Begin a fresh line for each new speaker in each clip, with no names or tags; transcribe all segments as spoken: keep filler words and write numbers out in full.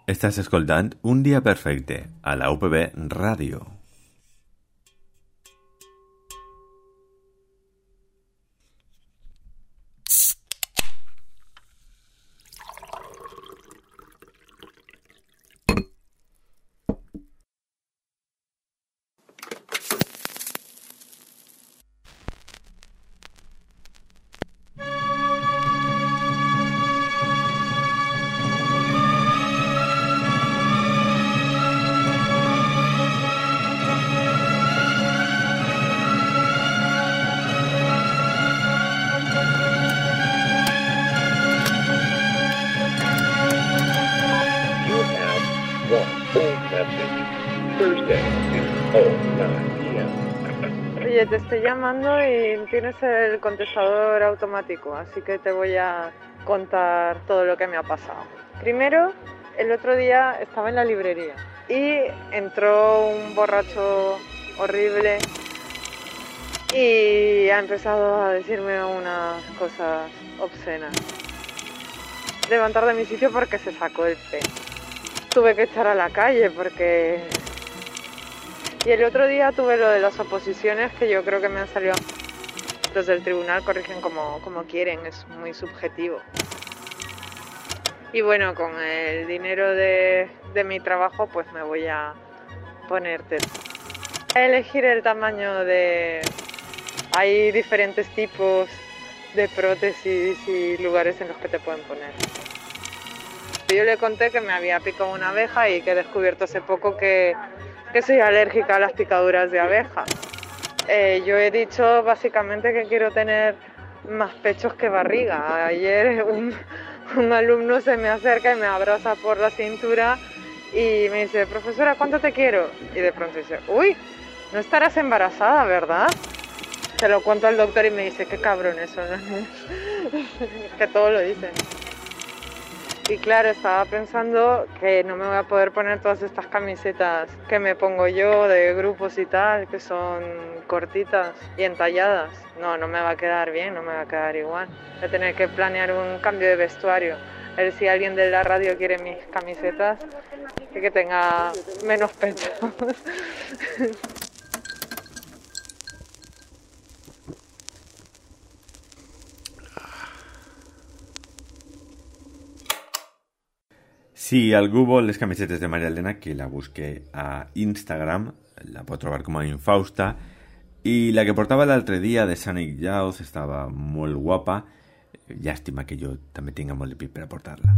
Estàs escoltant Un dia perfecte a la U P B Ràdio.
Oye, te estoy llamando y tienes el contestador automático, así que te voy a contar todo lo que me ha pasado. Primero, el otro día estaba en la librería y entró un borracho horrible y ha empezado a decirme unas cosas obscenas. Levantar de mi sitio porque se sacó el pelo. Tuve que echar a la calle porque... Y el otro día tuve lo de las oposiciones, que yo creo que me han salido... Los del tribunal corrigen como, como quieren, es muy subjetivo. Y bueno, con el dinero de, de mi trabajo, pues me voy a ponerte. A elegir el tamaño de... Hay diferentes tipos de prótesis y lugares en los que te pueden poner. Yo le conté que me había picado una abeja y que he descubierto hace poco que... que soy alérgica a las picaduras de abeja. Eh, yo he dicho básicamente que quiero tener más pechos que barriga. Ayer un, un alumno se me acerca y me abraza por la cintura y me dice, profesora, ¿cuánto te quiero? Y de pronto dice, uy, no estarás embarazada, ¿verdad? Se lo cuento al doctor y me dice, qué cabrón eso, ¿no? Que todo lo dicen. Y claro, estaba pensando que no me voy a poder poner todas estas camisetas que me pongo yo de grupos y tal, que son cortitas y entalladas. No, no me va a quedar bien, no me va a quedar igual. Voy a tener que planear un cambio de vestuario. A ver si alguien de la radio quiere mis camisetas y que tenga menos pecho.
Si algú vol les camisetes de Maria Elena, que la busque a Instagram, la pot trobar com a Infausta, i la que portava l'altre dia de Sonic Youth estava molt guapa. Llàstima que jo també tinga molt de pit per a portar-la.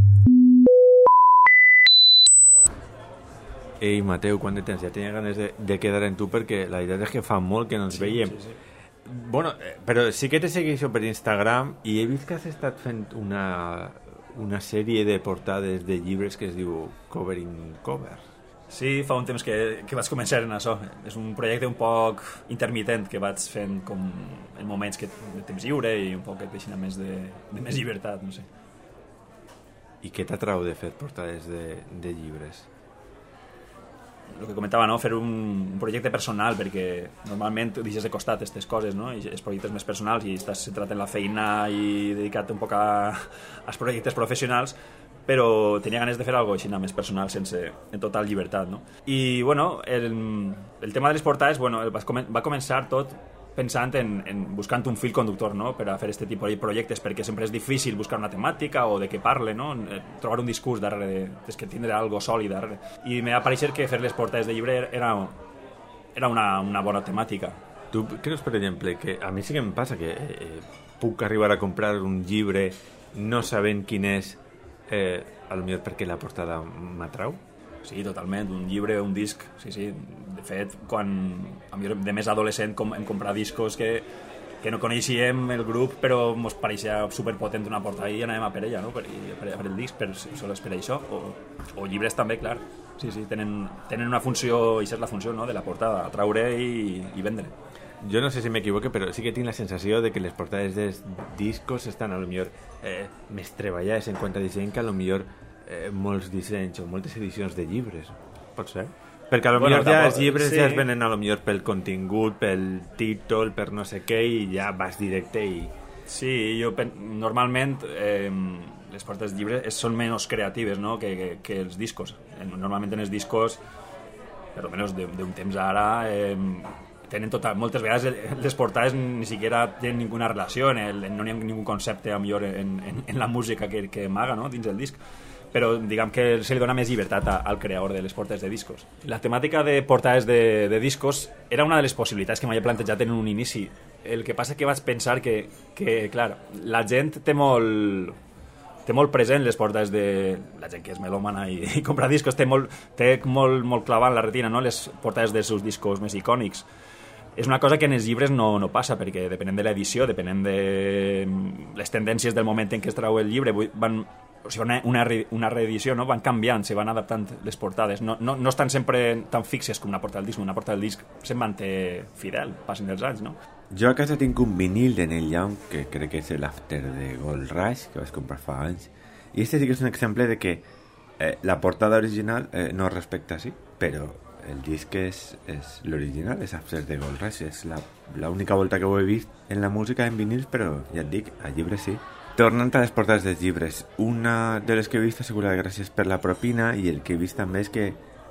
Ei, Mateu, quant de temps? Ja tenia ganes de, de quedar en tu perquè la veritat és que fa molt que no ens sí, veiem. Sí, sí. Bueno, però sí que te segueixo per Instagram i he vist que has estat fent una... una sèrie de portades de llibres que es diu Covering Cover.
Sí, fa un temps que, que vaig començar en això. És un projecte un poc intermitent que vaig fent com en moments que, de temps lliure i un poc que et deixin a més de, de més llibertat, no sé.
I què t'atrau de fer portades de, de llibres?
El que comentava, no? Fer un, un projecte personal, perquè normalment deixes de costat aquestes coses, no? I els projectes més personals i estàs centrat en la feina i dedicat un poc a, als projectes professionals, però tenia ganes de fer alguna cosa així més personal, sense, en total llibertat, no? I, bueno, el, el tema de les portades, bueno, va, va començar tot pensant en, en buscant un fil conductor, no? Per a fer aquest tipus de projectes, perquè sempre és difícil buscar una temàtica o de què parle, no? Trobar un discurs darrere, de, és que tindre algo sòlid darrere. I m'ha pareixer que fer les portades de llibre era, era una, una bona temàtica.
Tu creus, per exemple, que a mi sí que em passa que eh, puc arribar a comprar un llibre no sabent quin és, eh, potser perquè la portada m'atrau?
Sí, totalment, un llibre, un disc, sí, sí. De fet, quan a mi de més adolescent com, em comprar discos que, que no coneixíem el grup, però ens pareixia superpotent una portada i anàvem a per ella, no? Per, per, per el disc, per, sols per això. O, o llibres també, clar. Sí, sí, tenen, tenen una funció, i és la funció, no?, de la portada, atraure i, i vendre.
Jo no sé si m'equivoque, però sí que tinc la sensació de que les portades dels discos estan a lo millor eh, més treballades en quant a disseny que a lo millor eh, molts dissenys o moltes edicions de llibres. Pot ser? Perquè a lo bueno, millor ja els llibres sí. ja es venen a lo millor pel contingut, pel títol, per no sé què, i ja vas directe i...
Sí, jo pen... normalment eh, les portades de llibres són menys creatives, no?, que, que, que els discos. Normalment en els discos, per almenys d'un temps ara, eh, tenen tota, moltes vegades les portades ni siquiera tenen ninguna relació, en el, no hi ha ningú concepte a millor en, en, en la música que, que amaga, no?, dins del disc, però diguem que se li dona més llibertat a, al creador de les portades de discos. La temàtica de portades de, de discos era una de les possibilitats que m'havia plantejat en un inici. El que passa que vaig pensar que, que clar, la gent té molt, té molt present les portades de... La gent que és melòmana i, i compra discos té molt, té molt, molt clavat en la retina, no?, les portades dels seus discos més icònics. És una cosa que en els llibres no, no passa, perquè depenent de l'edició, depenent de les tendències del moment en què es trau el llibre, van... O sigui, una, una, re, una reedició, no?, van canviant, se van adaptant les portades, no, no, no estan sempre tan fixes com una portada del disc. Una portada del disc se'n manté fidel, passen dels anys, no?
Jo a casa tinc un vinil de Neil Young, que crec que és l'After de Gold Rush, que vaig comprar fa anys, i este sí que és un exemple de que eh, la portada original eh, no respecta així, però el disc és, és l'original, és After de Gold Rush, és l'única volta que ho he vist en la música en vinils, però ja et dic, a llibres sí. Tornant a les portades dels llibres, una de les que he vist assegura gràcies per la propina, i el que he vist també és que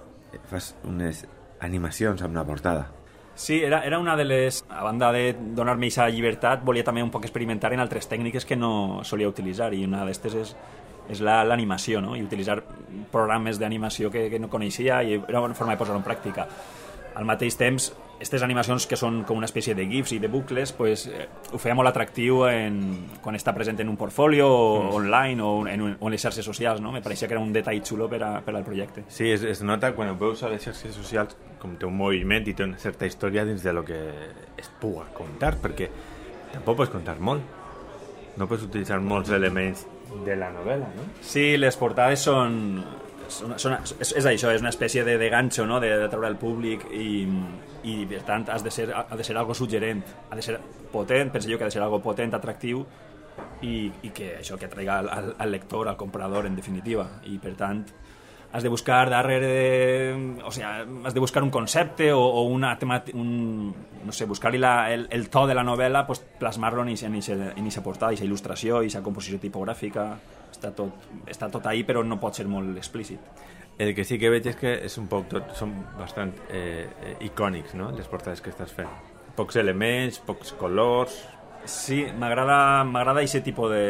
fas unes animacions amb la portada.
Sí, era, era una de les... A banda de donar-me aquesta llibertat, volia també un poc experimentar en altres tècniques que no solia utilitzar, i una d'estes és, és l'animació, no?, i utilitzar programes d'animació que, que no coneixia, i era una forma de posar-ho en pràctica. Al mateix temps, aquestes animacions que són com una espècie de gifs i de bucles, pues, eh, ho feia molt atractiu en, quan està present en un portfolio mm. online o en, o en les xarxes socials, no? Me pareixia que era un detall xulo per, a, per al projecte.
Sí, es, es nota quan ho veus a les xarxes socials com té un moviment i té una certa història dins de lo que es puga contar, perquè tampoc pots contar molt. No pots utilitzar molts elements de la novel·la, no?
Sí, les portades són... Són, són, és, és això, és una espècie de, de ganxo, no?, de, de treure al públic, i, i per tant has de ser, ha de ser algo suggerent, ha de ser potent, penso jo que ha de ser algo potent, atractiu, i, i que això que atraiga al, al lector, al comprador, en definitiva, i per tant has de buscar darrere, o sea, has de buscar un concepte o, o una temàtica, un, no sé, buscar-li la, el, el to de la novel·la, pues, plasmar-lo en aquesta portada, en aquesta il·lustració, en aquesta composició tipogràfica. Està tot, està tot ahí, però no pot ser molt explícit.
El que sí que veig és que és un poc tot, són bastant eh, eh, icònics, no?, les portades que estàs fent. Pocs elements, pocs colors...
Sí, m'agrada m'agrada aquest tipus de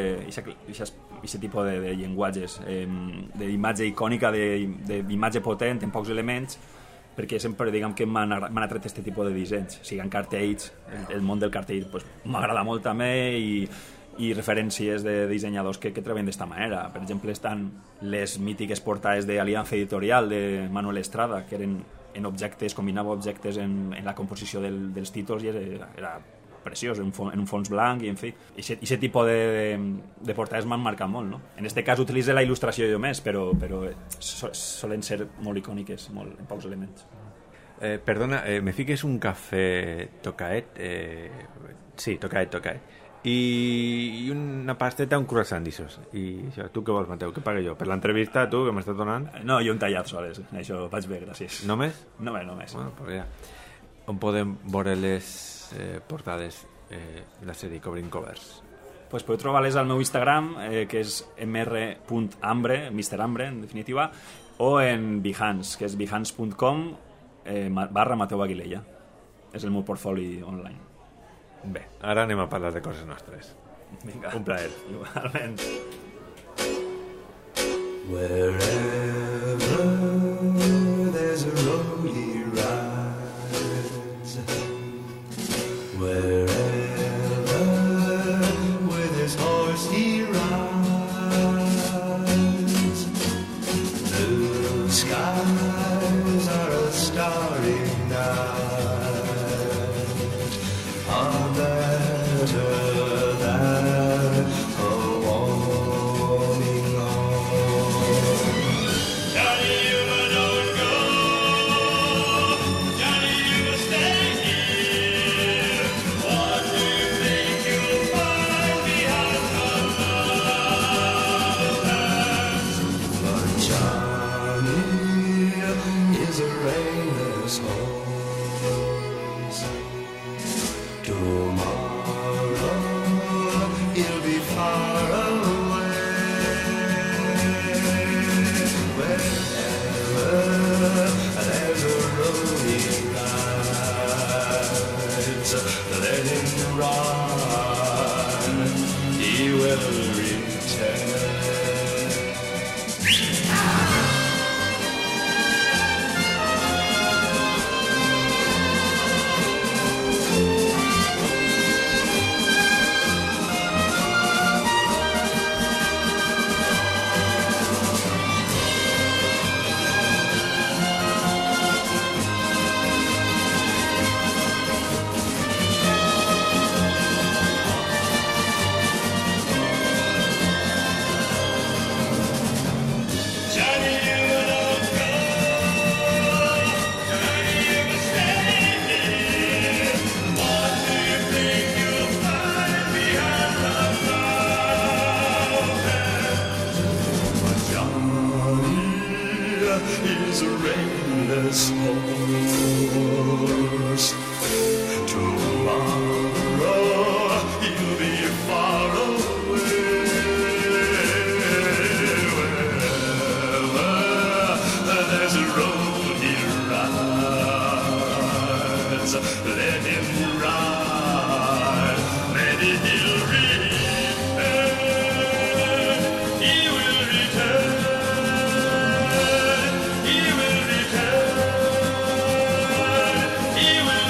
aquest tipus de, de llenguatges, eh, d'imatge icònica, d'imatge potent, en pocs elements, perquè sempre, diguem, que m'han atret aquest tipus de dissenys. Siguin cartells, el, el món del cartell pues, m'agrada molt també, i i referències de dissenyadors que, que treballen d'esta manera. Per exemple, estan les mítiques portades d'Alianza Editorial de Manuel Estrada, que eren en objectes, combinava objectes en, en la composició del, dels títols, i era, era preciós, en un, fons, en un fons blanc, i en fi. I aquest tipus de, de, de portades m'han marcat molt, no? En aquest cas utilitza la il·lustració jo més, però, però so, solen ser molt icòniques, molt, en pocs elements.
Eh, perdona, eh, me fiques un cafè tocaet? Eh, sí, tocaet, tocaet. I una pasteta, un croissant d'aixòs. I això, tu què vols, Mateu? Què pague jo? Per l'entrevista, tu, que m'estàs donant?
No, i un tallat soles. Això vaig bé, gràcies.
Només?
Només, només.
Bueno, pues ja. On podem veure les eh, portades eh, de la sèrie Covering Covers?
Pues podeu trobar-les al meu Instagram, eh, que és mr punt ambre, mister Ambre, en definitiva, o en Behance, que és behance punt com eh, barra Mateu Aguilella. És el meu portfoli online.
Bé, ara anem a parlar de coses nostres.
Vinga.
Un plaer.
Igualment.
Wherever there's a road he rides, wherever with his horse he rides, blue skies are a starry night.
Johnny, you must stay here.
Tomorrow you'll be far away. Wherever there's a road he rides, let him ride. Maybe he'll return. He will return. He will return. He will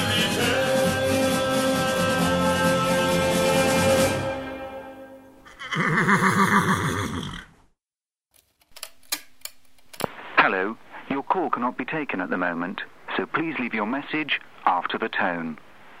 Hello, your call cannot be taken at the moment, so please leave your message after the tone.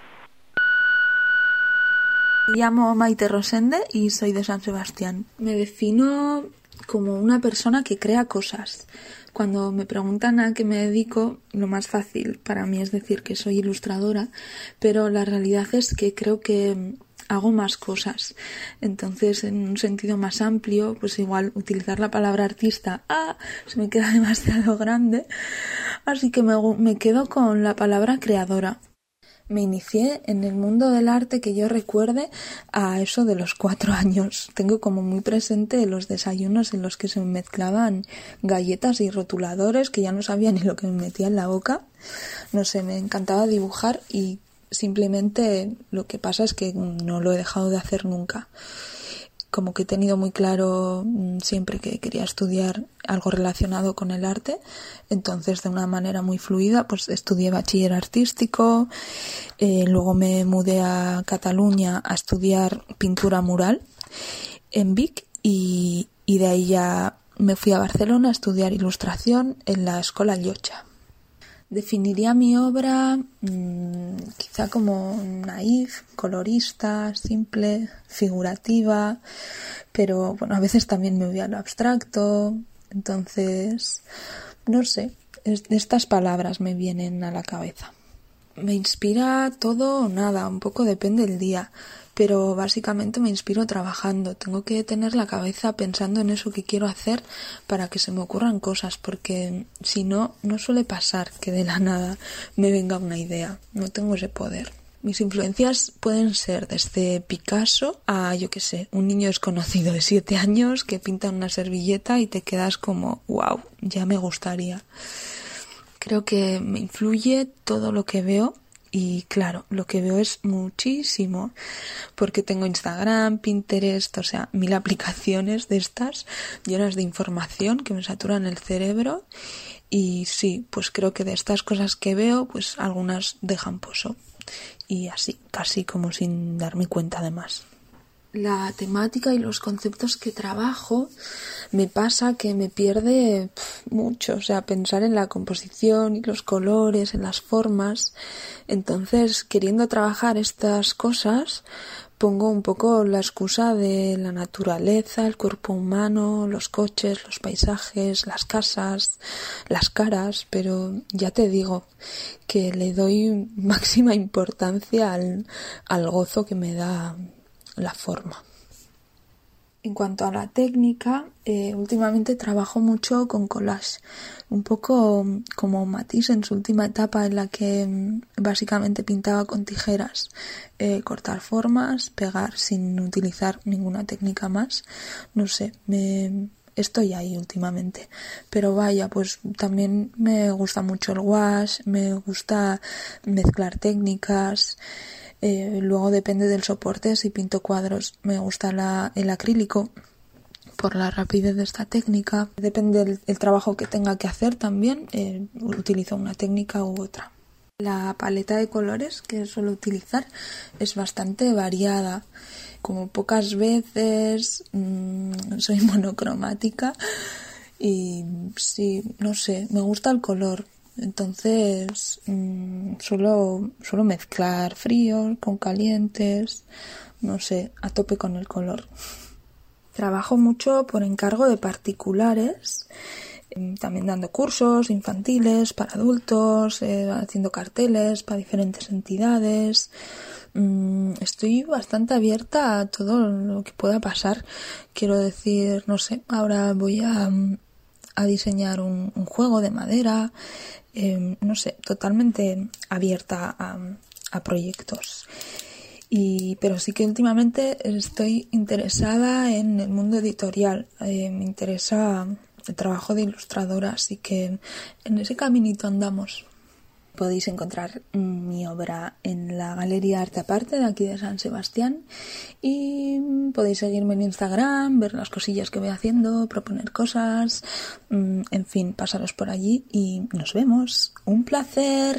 Me llamo Maite Rosende y soy de San Sebastián. Me defino como una persona que crea cosas. Cuando me preguntan a qué me dedico, lo más fácil para mí es decir que soy ilustradora, pero la realidad es que creo que hago más cosas. Entonces, en un sentido más amplio, pues igual utilizar la palabra artista, ¡ah!, se me queda demasiado grande. Así que me, me quedo con la palabra creadora. Me inicié en el mundo del arte que yo recuerde a eso de los cuatro años. Tengo como muy presente los desayunos en los que se me mezclaban galletas y rotuladores que ya no sabía ni lo que me metía en la boca. No sé, me encantaba dibujar y simplemente lo que pasa es que no lo he dejado de hacer nunca. Como que he tenido muy claro siempre que quería estudiar algo relacionado con el arte, entonces de una manera muy fluida pues estudié bachiller artístico, eh, luego me mudé a Cataluña a estudiar pintura mural en Vic y, y de ahí ya me fui a Barcelona a estudiar ilustración en la Escola Llotja. Definiría mi obra mmm, quizá como naif, colorista, simple, figurativa, pero bueno, a veces también me voy a lo abstracto, entonces, no sé, es, estas palabras me vienen a la cabeza. Me inspira todo o nada, un poco depende del día, pero básicamente me inspiro trabajando. Tengo que tener la cabeza pensando en eso que quiero hacer para que se me ocurran cosas, porque si no, no suele pasar que de la nada me venga una idea. No tengo ese poder. Mis influencias pueden ser desde Picasso a, yo qué sé, un niño desconocido de siete años que pinta una servilleta y te quedas como, wow, ya me gustaría. Creo que me influye todo lo que veo y claro, lo que veo es muchísimo porque tengo Instagram, Pinterest, o sea, mil aplicaciones de estas llenas de información que me saturan el cerebro y sí, pues creo que de estas cosas que veo, pues algunas dejan pozo y así, casi como sin darme cuenta además. La temática y los conceptos que trabajo me pasa que me pierde pff, mucho, o sea, pensar en la composición y los colores, en las formas. Entonces, queriendo trabajar estas cosas, pongo un poco la excusa de la naturaleza, el cuerpo humano, los coches, los paisajes, las casas, las caras, pero ya te digo que le doy máxima importancia al, al gozo que me da la forma. En cuanto a la técnica, eh, últimamente trabajo mucho con collage, un poco como Matisse en su última etapa en la que básicamente pintaba con tijeras, eh, cortar formas, pegar sin utilizar ninguna técnica más, no sé, me... estoy ahí últimamente, pero vaya, pues también me gusta mucho el wash, me gusta mezclar técnicas. Eh, luego depende del soporte, si pinto cuadros me gusta la, el acrílico por la rapidez de esta técnica, depende del el trabajo que tenga que hacer también, eh, utilizo una técnica u otra. La paleta de colores que suelo utilizar es bastante variada, como pocas veces mmm, soy monocromática y sí, no sé, me gusta el color. Entonces mmm, suelo, suelo mezclar fríos con calientes, no sé, a tope con el color. Trabajo mucho por encargo de particulares, también dando cursos infantiles para adultos, eh, haciendo carteles para diferentes entidades. Mm, estoy bastante abierta a todo lo que pueda pasar. Quiero decir, no sé, ahora voy a, a diseñar un, un juego de madera. eh, no sé, totalmente abierta a, a proyectos. Y, pero sí que últimamente estoy interesada en el mundo editorial. Eh, me interesa el trabajo de ilustradora, así que en ese caminito andamos. Podéis encontrar mi obra en la Galería Arte Aparte de aquí de San Sebastián y podéis seguirme en Instagram, ver las cosillas que voy haciendo, proponer cosas, en fin, pasaros por allí y nos vemos. ¡Un placer!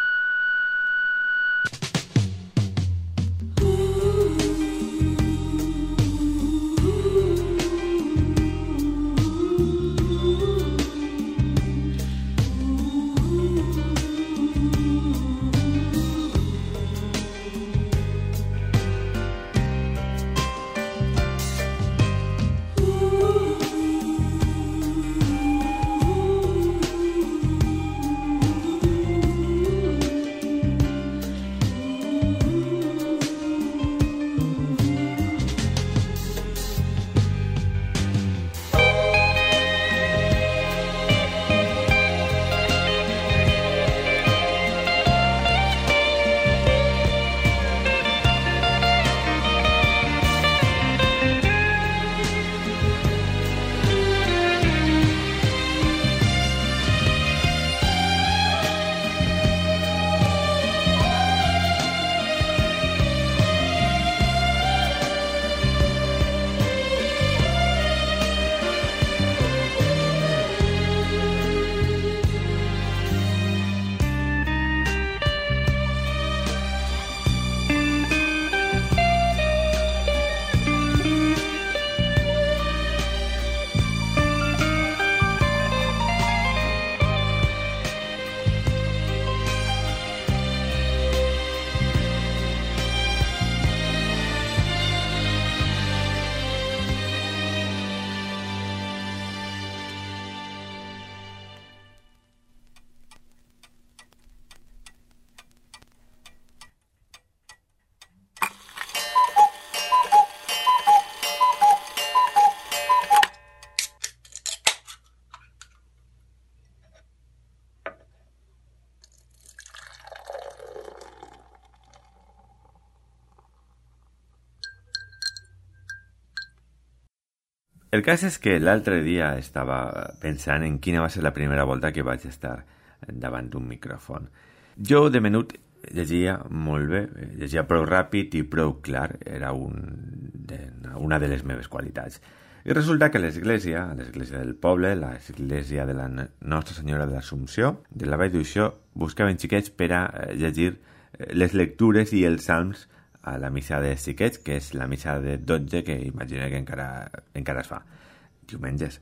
El cas és que l'altre dia estava pensant en quina va ser la primera volta que vaig estar davant d'un micròfon. Jo, de menut, llegia molt bé, llegia prou ràpid i prou clar, era un de, una de les meves qualitats. I resulta que l'església, l'església del poble, l'església de la Nostra Senyora de l'Assumpció, de la Vall d'Uixó, buscaven xiquets per a llegir les lectures i els salms a la missa de xiquets, que és la missa de dotze, que imagina que encara, encara es fa diumenges.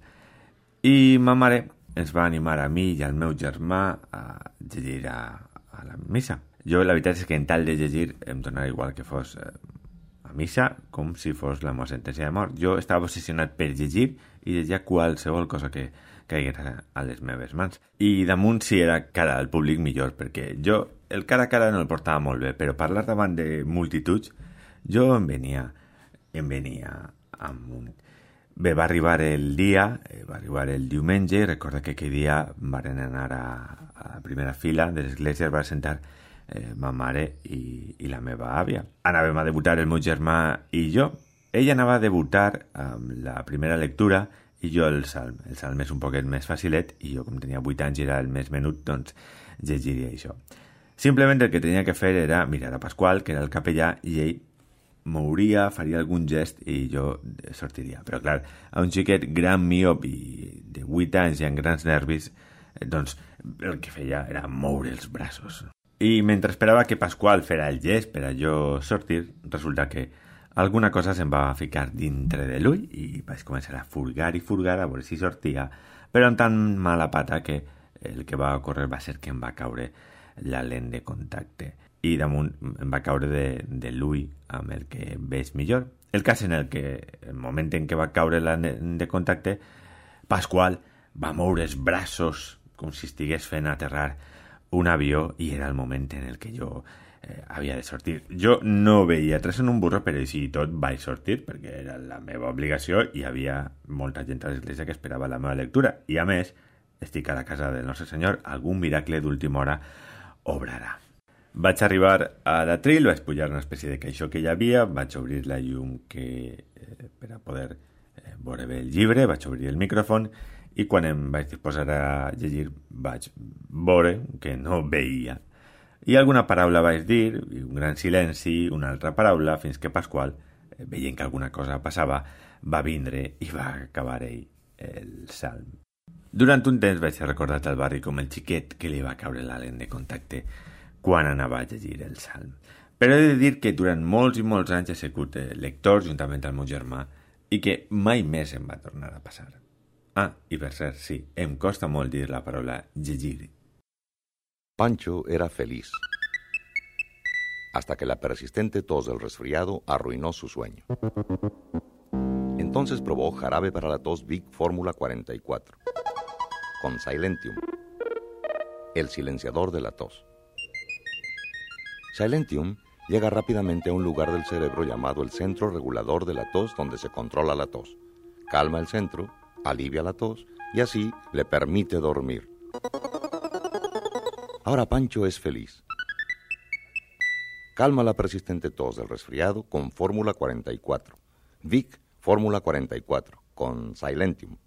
I ma mare ens va animar a mi i al meu germà a llegir a, a la missa. Jo, la veritat és que en tal de llegir em donava igual que fos eh, a missa com si fos la meva sentència de mort. Jo estava obsessionat per llegir i llegia qualsevol cosa que caiguera a les meves mans. I damunt, si era cara al públic, millor, perquè jo el cara a cara no el portava molt bé, però parlar davant de multituds jo em venia em venia amunt. Bé, va arribar el dia, va arribar el diumenge, i recordo que aquell dia van anar a, a la primera fila de l'església, es va sentar eh, ma mare i, i la meva àvia. Anàvem a debutar el meu germà i jo. Ella anava a debutar amb la primera lectura i jo el salm. El salm és un poquet més facilet i jo, com tenia vuit anys i era el més menut, doncs llegiria això. Simplement el que tenia que fer era mirar a Pasqual, que era el capellà, i ell mouria, faria algun gest i jo sortiria. Però clar, a un xiquet gran miop i de vuit anys i amb grans nervis, doncs el que feia era moure els braços. I mentre esperava que Pasqual fera el gest per a jo sortir, resulta que alguna cosa se'm va ficar dintre de l'ull i vaig començar a furgar i furgar a veure si sortia, però amb tan mala pata que el que va ocórrer va ser que em va caure la lent de contacte i damunt em va caure de, de l'ull amb el que veig millor. El cas en el que, el moment en què va caure la lent de contacte, Pasqual va moure els braços com si estigués fent aterrar un avió i era el moment en el que jo eh, havia de sortir. Jo no veia tres en un burro, però així i tot vaig sortir perquè era la meva obligació i hi havia molta gent a l'església que esperava la meva lectura. I a més, estic a la casa del nostre senyor, algun miracle d'última hora obrarà. Vaig arribar a l'atril, vaig pujar una espècie de caixó que hi havia, vaig obrir la llum que, eh, per a poder eh, veure bé el llibre, vaig obrir el micròfon i quan em vaig disposar a llegir vaig veure que no veia. I alguna paraula vaig dir, i un gran silenci, una altra paraula, fins que Pasqual, eh, veient que alguna cosa passava, va vindre i va acabar ell el salm. Durant un temps vaig recordar al barri com el xiquet que li va caure la lent de contacte quan anava a llegir el salm. Però he de dir que durant molts i molts anys he sigut lector juntament al meu germà i que mai més em va tornar a passar. Ah, i per cert, sí, em costa molt dir la paraula llegir.
Pancho era feliz, hasta que la persistente tos del resfriado arruinó su sueño. Entonces probó jarabe para la tos Vic Fórmula cuarenta y cuatro, con Silentium, el silenciador de la tos. Silentium llega rápidamente a un lugar del cerebro llamado el centro regulador de la tos, donde se controla la tos. Calma el centro, alivia la tos y así le permite dormir. Ahora Pancho es feliz. Calma la persistente tos del resfriado con Fórmula cuarenta y cuatro. Vic Fórmula cuarenta y cuatro, con Silentium.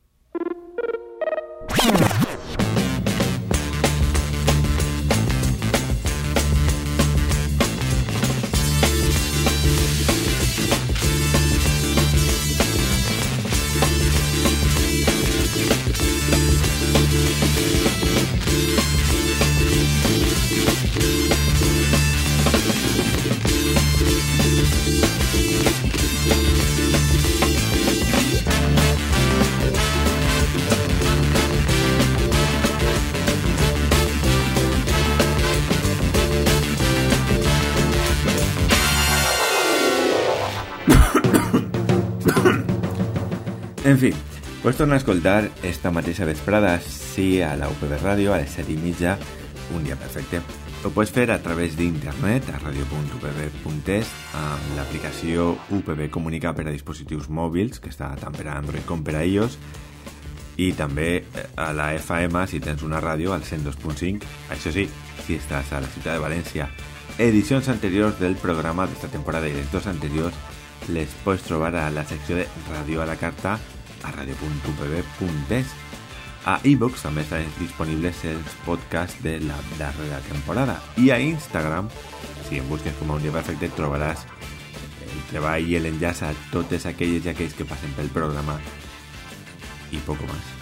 En fi, pots tornar a escoltar esta mateixa vesprada sí a la U P B Ràdio a les set i mitja, un dia perfecte. Ho pots fer a través d'internet a radio punt u p b punt es, amb l'aplicació U P B Comunica per a dispositius mòbils, que està tant per a Android com per a iOS, i també a la F M si tens una ràdio al cent dos punt cinc, això sí, si estàs a la ciutat de València. Edicions anteriors del programa d'esta temporada i les dos anteriors les pots trobar a la secció de Ràdio a la Carta a radio punt u p b punt es. A iVoox també estan disponibles els podcasts de la darrera temporada. I a Instagram, si em busques com a Un dia perfecte, trobaràs el treball i l'enllaç a totes aquelles i aquells que passen pel programa i poc més.